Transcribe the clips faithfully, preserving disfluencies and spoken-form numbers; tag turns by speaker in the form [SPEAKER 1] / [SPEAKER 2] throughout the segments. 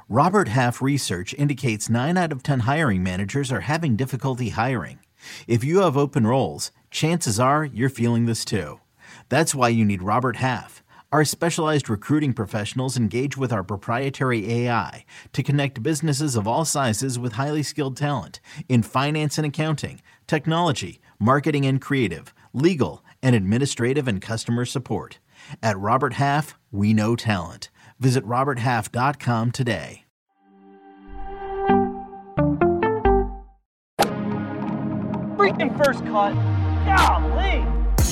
[SPEAKER 1] Robert Half research indicates nine out of ten hiring managers are having difficulty hiring. If you have open roles, chances are you're feeling this too. That's why you need Robert Half. Our specialized recruiting professionals engage with our proprietary A I to connect businesses of all sizes with highly skilled talent in finance and accounting, technology, marketing and creative, legal, and administrative and customer support. At Robert Half, we know talent. Visit robert half dot com today.
[SPEAKER 2] Freaking first cut. Golly.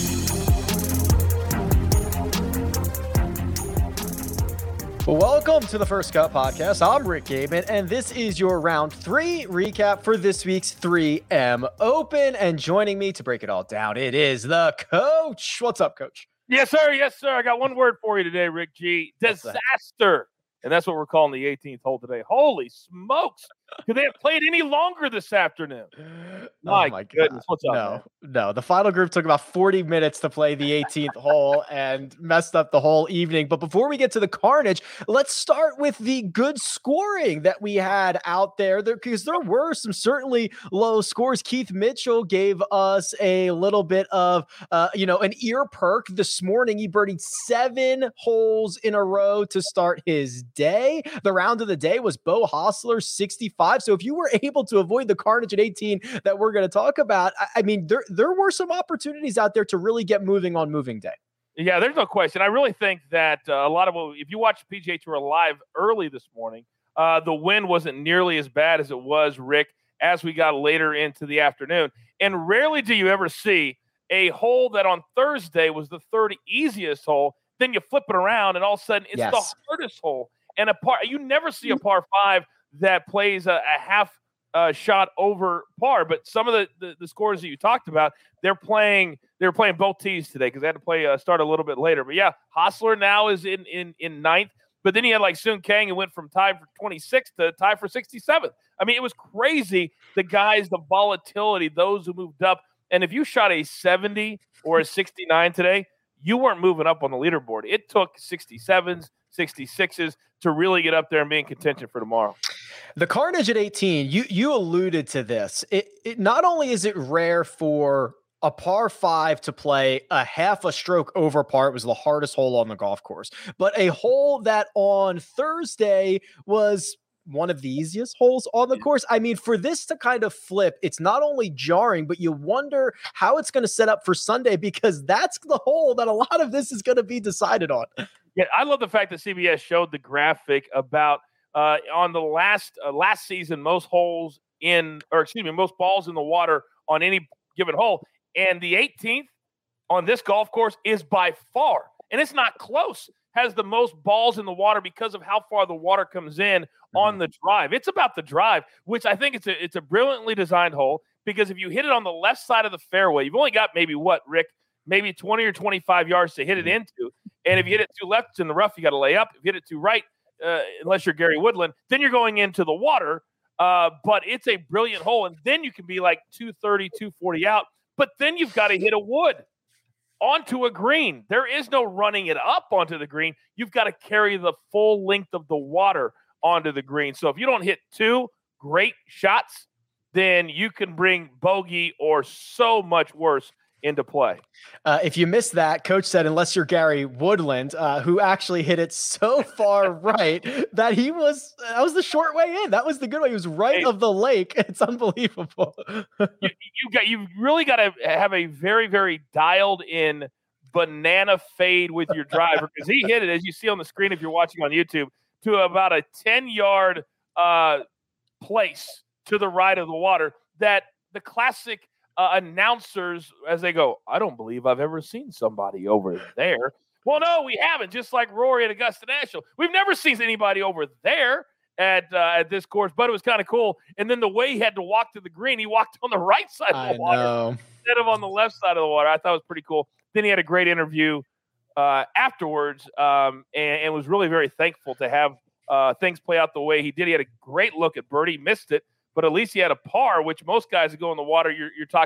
[SPEAKER 3] Welcome to the First Cut Podcast. I'm Rick Gabin, and this is your round three recap for this week's three M Open. And joining me to break it all down, it is the coach. What's up, coach?
[SPEAKER 2] Yes, sir. Yes, sir. I got one word for you today, Rick G. Disaster. And that's what we're calling the eighteenth hole today. Holy smokes. Could they have played any longer this afternoon? My,
[SPEAKER 3] oh my
[SPEAKER 2] goodness.
[SPEAKER 3] God.
[SPEAKER 2] What's up,
[SPEAKER 3] no,
[SPEAKER 2] man?
[SPEAKER 3] No, the final group took about forty minutes to play the eighteenth hole and messed up the whole evening. But before we get to the carnage, let's start with the good scoring that we had out there, there because there were some certainly low scores. Keith Mitchell gave us a little bit of, uh, you know, an ear perk this morning. He birdied seven holes in a row to start his day. The round of the day was Beau Hossler, sixty-five. So if you were able to avoid the carnage at eighteen that we're going to talk about, I, I mean, there, there were some opportunities out there to really get moving on moving day.
[SPEAKER 2] Yeah, there's no question. I really think that uh, a lot of – if you watch P G A Tour Live early this morning, uh, the wind wasn't nearly as bad as it was, Rick, as we got later into the afternoon. And rarely do you ever see a hole that on Thursday was the third easiest hole, then you flip it around and all of a sudden it's
[SPEAKER 3] Yes.
[SPEAKER 2] the hardest hole. And a par – you never see a par five that plays a, a half uh, shot over par. But some of the, the, the scores that you talked about, they're playing they were playing both tees today because they had to play uh, start a little bit later. But, yeah, Hossler now is in, in, in ninth. But then he had like Sung Kang and went from tie for twenty-sixth to tie for sixty-seventh. I mean, it was crazy, the guys, the volatility, those who moved up. And if you shot a seventy or a sixty-nine today, you weren't moving up on the leaderboard. It took sixty-sevens, sixty-sixes to really get up there and be in contention for tomorrow.
[SPEAKER 3] The carnage at eighteen, you you alluded to this. It, it not only is it rare for a par five to play a half a stroke over par. It was the hardest hole on the golf course, but a hole that on Thursday was one of the easiest holes on the course. I mean, for this to kind of flip, it's not only jarring, but you wonder how it's going to set up for Sunday, because that's the hole that a lot of this is going to be decided on.
[SPEAKER 2] Yeah, I love the fact that C B S showed the graphic about uh, on the last uh, last season, most holes in, or excuse me, most balls in the water on any given hole. And the eighteenth on this golf course is by far, and it's not close, has the most balls in the water because of how far the water comes in mm-hmm. on the drive. It's about the drive, which I think it's a it's a brilliantly designed hole, because if you hit it on the left side of the fairway, you've only got maybe what, Rick, maybe twenty or twenty-five yards to hit it into. And if you hit it too left, it's in the rough, you got to lay up. If you hit it too right, uh, unless you're Gary Woodland, then you're going into the water. Uh, but it's a brilliant hole. And then you can be like two thirty, two forty out. But then you've got to hit a wood onto a green. There is no running it up onto the green. You've got to carry the full length of the water onto the green. So if you don't hit two great shots, then you can bring bogey or so much worse into play.
[SPEAKER 3] Uh, if you missed that, Coach said, unless you're Gary Woodland, uh, who actually hit it so far right that he was, that was the short way in. That was the good way. He was right hey, of the lake. It's unbelievable. you,
[SPEAKER 2] you got, you've really got to have a very, very dialed in banana fade with your driver, because he hit it, as you see on the screen, if you're watching on YouTube, to about a ten yard uh, place to the right of the water, that the classic Uh, announcers, as they go, I don't believe I've ever seen somebody over there. Well, no, we haven't. Just like Rory at Augusta National, we've never seen anybody over there at uh, at this course. But it was kind of cool. And then the way he had to walk to the green, he walked on the right side of the I water know. instead of on the left side of the water. I thought it was pretty cool. Then he had a great interview uh, afterwards, um, and, and was really very thankful to have uh, things play out the way he did. He had a great look at birdie, missed it. But at least he had a par, which most guys that go in the water, you're, you're talking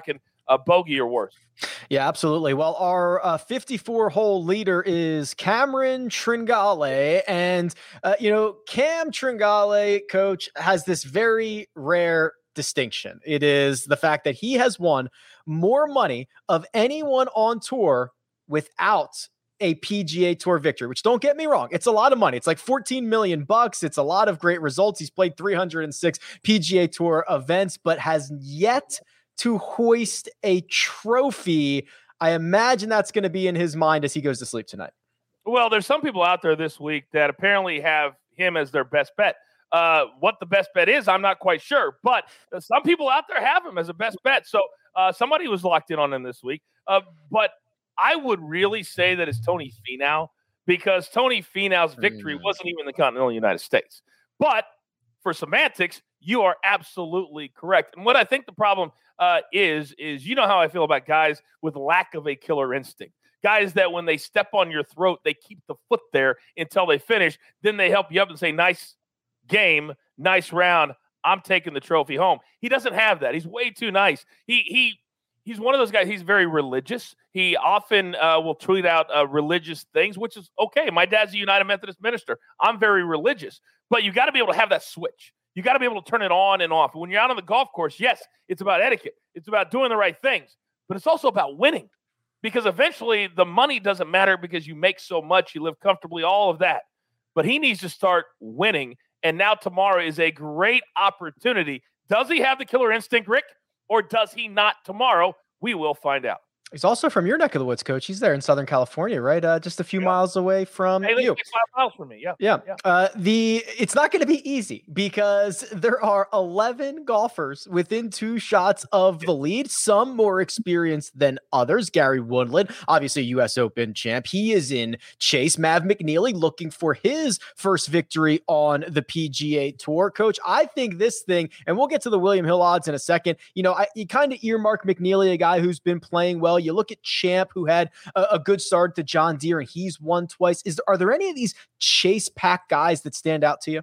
[SPEAKER 2] a bogey or worse.
[SPEAKER 3] Yeah, absolutely. Well, our uh, fifty-four hole leader is Cameron Tringale. And, uh, you know, Cam Tringale, coach, has this very rare distinction. It is the fact that he has won more money of anyone on tour without a P G A Tour victory, which, don't get me wrong, it's a lot of money. It's like fourteen million bucks. It's a lot of great results. He's played three hundred six P G A Tour events, but has yet to hoist a trophy. I imagine that's going to be in his mind as he goes to sleep tonight.
[SPEAKER 2] Well, there's some people out there this week that apparently have him as their best bet. Uh, what the best bet is, I'm not quite sure, but some people out there have him as a best bet. So uh, somebody was locked in on him this week. Uh, but I would really say that it's Tony Finau, because Tony Finau's victory wasn't even in the continental United States. But for semantics, you are absolutely correct. And what I think the problem uh, is, is you know how I feel about guys with lack of a killer instinct. Guys that when they step on your throat, they keep the foot there until they finish. Then they help you up and say, nice game, nice round. I'm taking the trophy home. He doesn't have that. He's way too nice. He he he's one of those guys. He's very religious. He often uh, will tweet out uh, religious things, which is okay. My dad's a United Methodist minister. I'm very religious, but you got to be able to have that switch. You got to be able to turn it on and off. When you're out on the golf course, yes, it's about etiquette. It's about doing the right things, but it's also about winning, because eventually the money doesn't matter because you make so much, you live comfortably, all of that. But he needs to start winning, and now tomorrow is a great opportunity. Does he have the killer instinct, Rick, or does he not tomorrow? We will find out.
[SPEAKER 3] He's also from your neck of the woods, coach. He's there in Southern California, right? Uh, just a few
[SPEAKER 2] yeah.
[SPEAKER 3] miles away from
[SPEAKER 2] hey,
[SPEAKER 3] you.
[SPEAKER 2] Five miles from me. Yeah.
[SPEAKER 3] Yeah.
[SPEAKER 2] yeah.
[SPEAKER 3] Uh, the it's not going to be easy because there are eleven golfers within two shots of the lead, some more experienced than others. Gary Woodland, obviously U S Open champ. He is in chase. Mav McNealy looking for his first victory on the P G A Tour. Coach, I think this thing, and we'll get to the William Hill odds in a second. You know, I, you kind of earmark McNealy, a guy who's been playing well. You look at Champ, who had a, a good start to John Deere, and he's won twice. Is Are there any of these chase pack guys that stand out to you?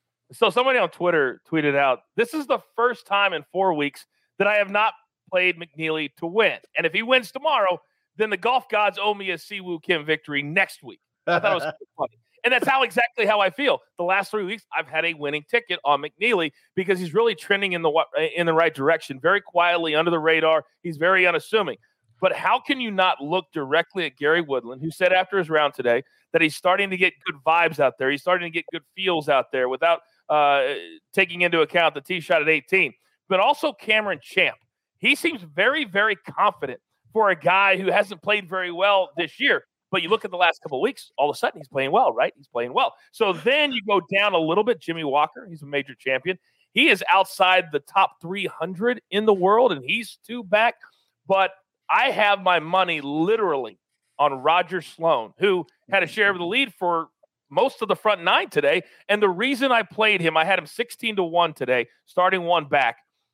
[SPEAKER 2] So somebody on Twitter tweeted out, this is the first time in four weeks that I have not played McNealy to win. And if he wins tomorrow, then the golf gods owe me a Siwoo Kim victory next week. I thought it was funny. And that's how exactly how I feel. The last three weeks, I've had a winning ticket on McNealy because he's really trending in the in the right direction, very quietly under the radar. He's very unassuming. But how can you not look directly at Gary Woodland, who said after his round today that he's starting to get good vibes out there. He's starting to get good feels out there without uh, taking into account the tee shot at eighteen. But also Cameron Champ. He seems very, very confident for a guy who hasn't played very well this year. But you look at the last couple of weeks, all of a sudden he's playing well, right? He's playing well. So then you go down a little bit. Jimmy Walker, he's a major champion. He is outside the top three hundred in the world, and he's two back. But I have my money literally on Roger Sloan, who had a share of the lead for most of the front nine today. And the reason I played him, I had him sixteen to one today, starting one back,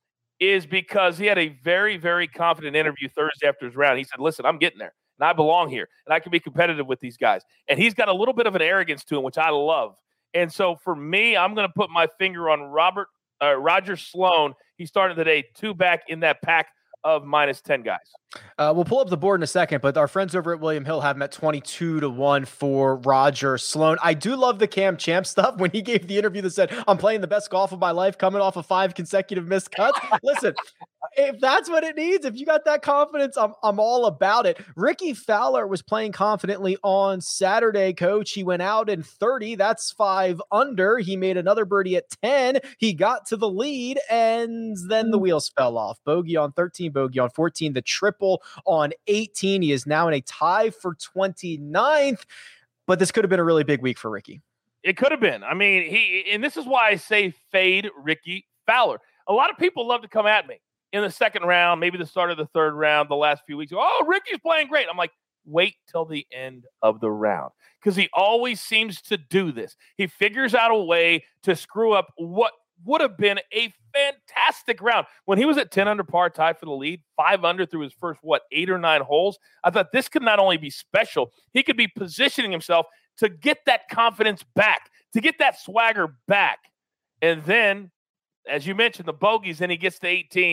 [SPEAKER 2] is because he had a very, very confident interview Thursday after his round. He said, listen, I'm getting there, and I belong here, and I can be competitive with these guys. And he's got a little bit of an arrogance to him, which I love. And so for me, I'm going to put my finger on Robert uh, Roger Sloan. He started today two back in that pack of minus ten guys.
[SPEAKER 3] Uh, we'll pull up the board in a second, but our friends over at William Hill have him at twenty-two to one for Roger Sloan. I do love the Cam Champ stuff when he gave the interview that said, I'm playing the best golf of my life, coming off of five consecutive missed cuts. Listen, if that's what it needs, if you got that confidence, I'm, I'm all about it. Ricky Fowler was playing confidently on Saturday, coach. He went out in thirty. That's five under. He made another birdie at ten. He got to the lead, and then the wheels fell off. Bogey on thirteen, bogey on fourteen, the triple on eighteen. He is now in a tie for twenty-ninth, but this could have been a really big week for Ricky.
[SPEAKER 2] It could have been. I mean, he, and this is why I say fade Ricky Fowler. A lot of people love to come at me in the second round, maybe the start of the third round, the last few weeks. Oh, Ricky's playing great. I'm like, wait till the end of the round, because he always seems to do this. He figures out a way to screw up what would have been a fantastic round. When he was at ten under par, tied for the lead, five under through his first, what, eight or nine holes, I thought this could not only be special, he could be positioning himself to get that confidence back, to get that swagger back. And then, as you mentioned, the bogeys, then he gets to eighteen,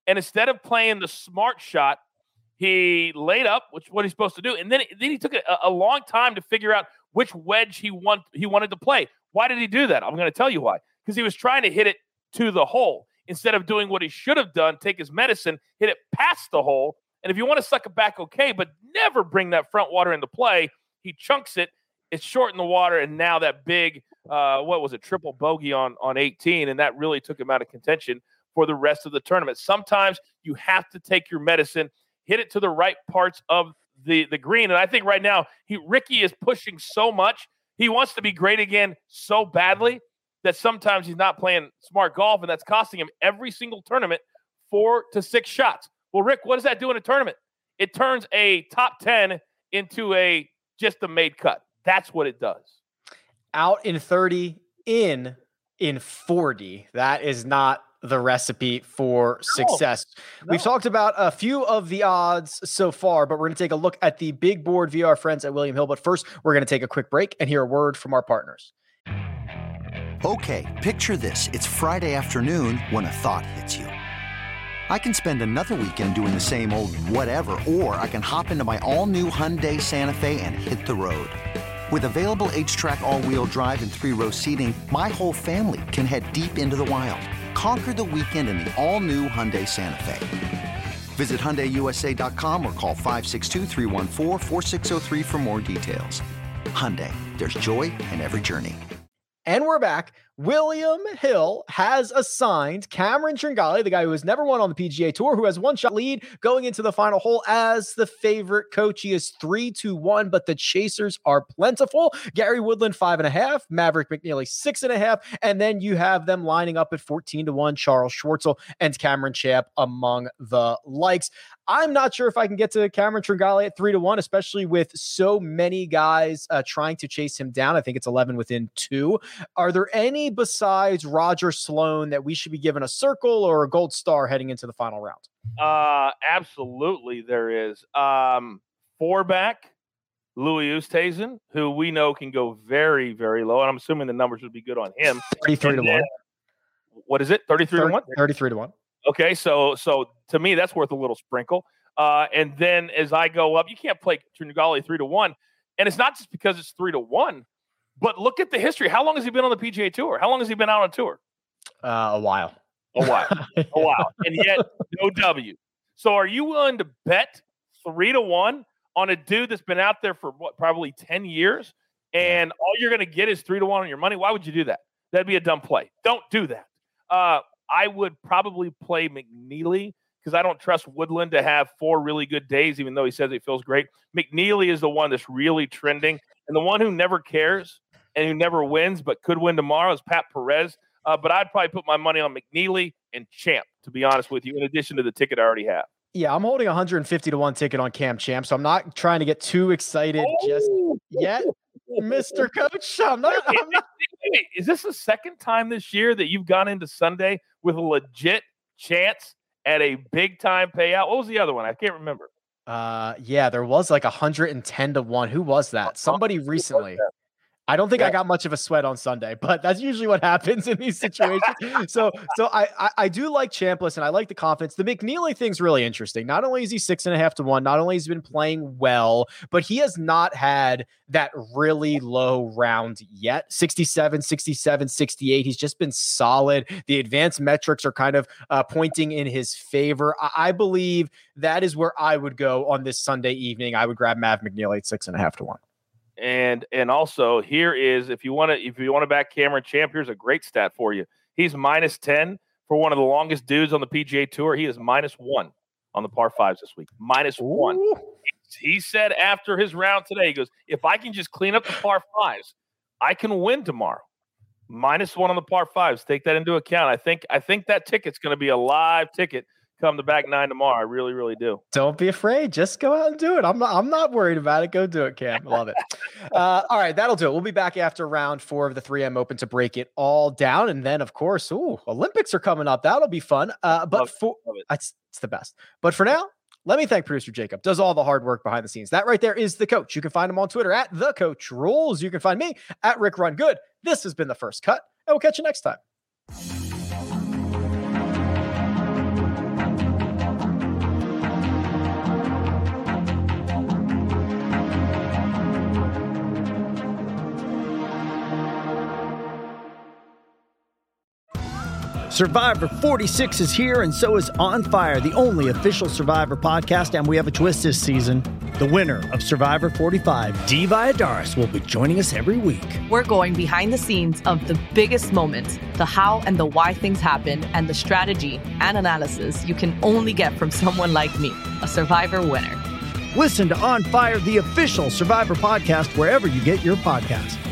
[SPEAKER 2] And instead of playing the smart shot, he laid up, which is what he's supposed to do. And then, then he took a, a long time to figure out which wedge he want he wanted to play. Why did he do that? I'm going to tell you why. Because he was trying to hit it to the hole instead of doing what he should have done, take his medicine, hit it past the hole. And if you want to suck it back, okay, but never bring that front water into play. He chunks it. It's short in the water, and now that big, uh, what was it, triple bogey on, on eighteen, and that really took him out of contention for the rest of the tournament. Sometimes you have to take your medicine, hit it to the right parts of the, the green. And I think right now, he Ricky is pushing so much. He wants to be great again so badly that sometimes he's not playing smart golf, and that's costing him every single tournament four to six shots. Well, Rick, what does that do in a tournament? It turns a top ten into a just a made cut. That's what it does.
[SPEAKER 3] Out in thirty, in in forty. That is not the recipe for success. No, no. We've talked about a few of the odds so far, but we're going to take a look at the big board via our friends at William Hill. But first, we're going to take a quick break and hear a word from our partners.
[SPEAKER 4] Okay, picture this. It's Friday afternoon when a thought hits you. I can spend another weekend doing the same old whatever, or I can hop into my all-new Hyundai Santa Fe and hit the road. With available H-Track all-wheel drive and three-row seating, my whole family can head deep into the wild. Conquer the weekend in the all-new Hyundai Santa Fe. Visit Hyundai U S A dot com or call five six two, three one four, four six zero three for more details. Hyundai, there's joy in every journey.
[SPEAKER 3] And we're back. William Hill has assigned Cameron Tringale, the guy who has never won on the P G A Tour, who has one shot lead going into the final hole, as the favorite coach. He is three to one, but the chasers are plentiful. Gary Woodland, five and a half. Maverick McNeely, six and a half. And then you have them lining up at fourteen to one, Charles Schwartzel and Cameron Champ among the likes. I'm not sure if I can get to Cameron Tringale at three to one, especially with so many guys uh, trying to chase him down. I think it's eleven within two. Are there any besides Roger Sloan that we should be given a circle or a gold star heading into the final round?
[SPEAKER 2] Uh, absolutely, there is. Um, four back, Louis Oosthuizen, who we know can go very, very low, and I'm assuming the numbers would be good on him.
[SPEAKER 3] thirty-three to one.
[SPEAKER 2] What is it? thirty-three to one?
[SPEAKER 3] thirty-three to one.
[SPEAKER 2] Okay, so so to me, that's worth a little sprinkle. Uh, and then as I go up, you can't play Tringale three to one, and it's not just because it's three to one. But look at the history. How long has he been on the P G A Tour? How long has he been out on tour?
[SPEAKER 3] Uh, a while.
[SPEAKER 2] A while. a while. And yet, no W. So are you willing to bet three to one on a dude that's been out there for what, probably ten years, and all you're going to get is three to one on your money? Why would you do that? That'd be a dumb play. Don't do that. Uh, I would probably play McNeely because I don't trust Woodland to have four really good days, even though he says he feels great. McNeely is the one that's really trending. And the one who never cares and who never wins but could win tomorrow is Pat Perez. Uh, but I'd probably put my money on McNeely and Champ, to be honest with you, in addition to the ticket I already have.
[SPEAKER 3] Yeah, I'm holding a one hundred fifty to one ticket on Cam Champ, so I'm not trying to get too excited oh. just yet, Mister Coach. I'm not, I'm not.
[SPEAKER 2] Wait, is this the second time this year that you've gone into Sunday with a legit chance at a big-time payout? What was the other one? I can't remember.
[SPEAKER 3] Uh, yeah, there was like one hundred ten to one. Who was that? Somebody recently. I don't think yeah. I got much of a sweat on Sunday, but that's usually what happens in these situations. so, so I, I, I do like Chambliss and I like the confidence. The McNeely thing's really interesting. Not only is he six and a half to one, not only has he been playing well, but he has not had that really low round yet. sixty-seven, sixty-seven, sixty-eight. He's just been solid. The advanced metrics are kind of uh, pointing in his favor. I, I believe that is where I would go on this Sunday evening. I would grab Mav McNeely at six and a half to one.
[SPEAKER 2] And and also here is if you want to if you want to back Cameron Champ, here's a great stat for you. He's minus ten for one of the longest dudes on the P G A Tour. He is minus one on the par fives this week. Minus Ooh. one. He said after his round today, he goes, if I can just clean up the par fives, I can win tomorrow. Minus one on the par fives. Take that into account. I think I think that ticket's going to be a live ticket come the back nine tomorrow. I really, really do.
[SPEAKER 3] Don't be afraid. Just go out and do it. I'm not, I'm not worried about it. Go do it, Cam. Love it. Uh, all right. That'll do it. We'll be back after round four of the three M Open to break it all down. And then, of course, ooh, Olympics are coming up. That'll be fun. Uh, but love, for love it. It's, it's the best. But for now, let me thank producer Jacob. Does all the hard work behind the scenes. That right there is the coach. You can find him on Twitter at the Coach Rules. You can find me at Rick Run Good. This has been The First Cut, and we'll catch you next time.
[SPEAKER 5] Survivor forty-six is here, and so is On Fire, the only official Survivor podcast, and we have a twist this season. The winner of Survivor forty-five, Dee Valladares, will be joining us every week.
[SPEAKER 6] We're going behind the scenes of the biggest moments, the how and the why things happen, and the strategy and analysis you can only get from someone like me, a Survivor winner.
[SPEAKER 5] Listen to On Fire, the official Survivor podcast, wherever you get your podcasts.